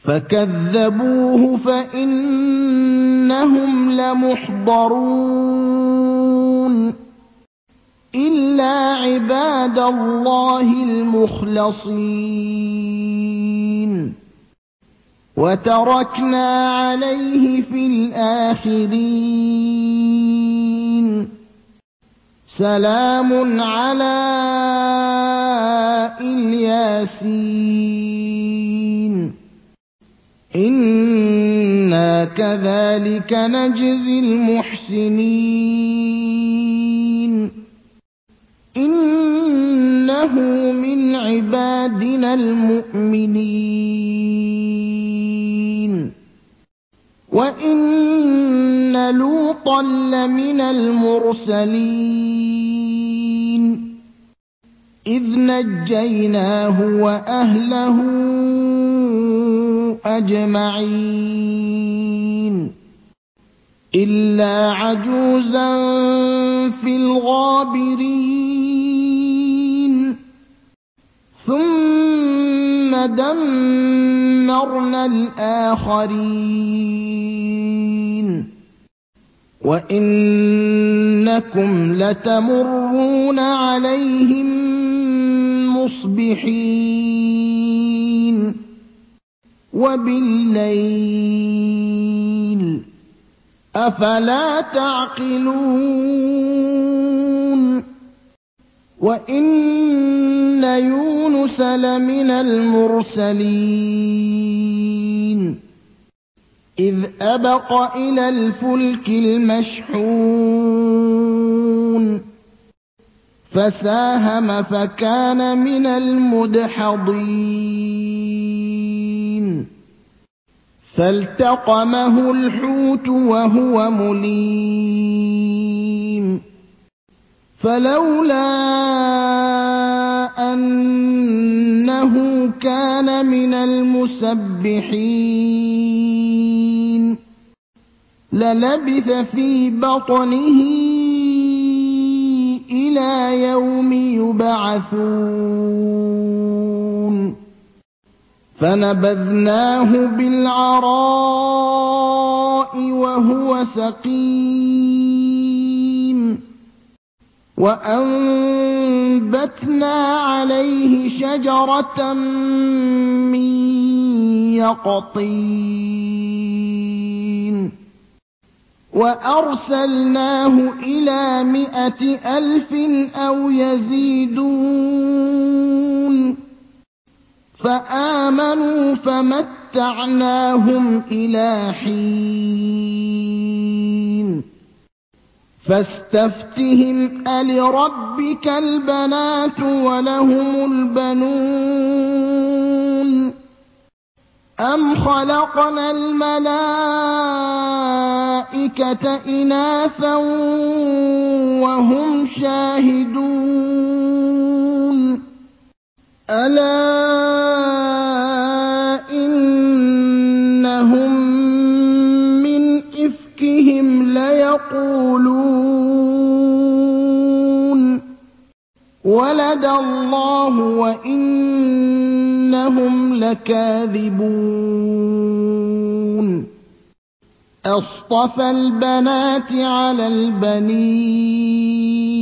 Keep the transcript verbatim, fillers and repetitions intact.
فَكَذَّبُوهُ فَإِنَّهُمْ لَمُحْضَرُونَ إِلَّا عِبَادَ اللَّهِ الْمُخْلَصِينَ وَتَرَكْنَا عَلَيْهِ فِي الْآخِرِينَ سَلَامٌ عَلَىٰ إِلْ يَاسِينَ إِنَّا كَذَٰلِكَ نَجْزِي الْمُحْسِنِينَ إِنَّهُ مِنْ عِبَادِنَا الْمُؤْمِنِينَ وَإِنَّ لُوطًا لَّمِنَ الْمُرْسَلِينَ إِذْ نَجَّيْنَاهُ وَأَهْلَهُ أَجْمَعِينَ إِلَّا عَجُوزًا فِي الْغَابِرِينَ ثُمَّ دَمَّرْنَا الْآخَرِينَ وَإِنَّكُمْ لَتَمُرُّونَ عَلَيْهِم مُّصْبِحِينَ وَبِاللَّيْلِ ۗ أَفَلَا تَعْقِلُونَ وَإِنَّ يُونُسَ لَمِنَ الْمُرْسَلِينَ إِذْ أَبَقَ إِلَى الْفُلْكِ الْمَشْحُونِ فَسَاهَمَ فَكَانَ مِنَ الْمُدْحَضِينَ فَالْتَقَمَهُ الْحُوتُ وَهُوَ مُلِيمٌ فَلَوْلَا أَنَّهُ كَانَ مِنَ الْمُسَبِّحِينَ لَلَبِثَ فِي بَطْنِهِ إِلَىٰ يَوْمِ يُبْعَثُونَ فَنَبَذْنَاهُ بِالْعَرَاءِ وَهُوَ سَقِيمٌ وَأَنبَتْنَا عَلَيْهِ شَجَرَةً مِّن يَقْطِينٍ وَأَرْسَلْنَاهُ إِلَىٰ مِائَةِ أَلْفٍ أَوْ يَزِيدُونَ فَآمَنُوا فَمَتَّعْنَاهُمْ إِلَىٰ حِينٍ فَاسْتَفْتِهِمْ أَلِرَبِّكَ الْبَنَاتُ وَلَهُمُ الْبَنُونَ أَمْ خَلَقْنَا الْمَلَائِكَةَ إِنَاثًا وَهُمْ شَاهِدُونَ أَلَا إِنَّهُم مِّنْ إِفْكِهِمْ لَيَقُولُونَ وَلَدَ اللَّهُ وَإِنَّهُمْ لَكَاذِبُونَ أَصْطَفَى الْبَنَاتِ عَلَى الْبَنِينَ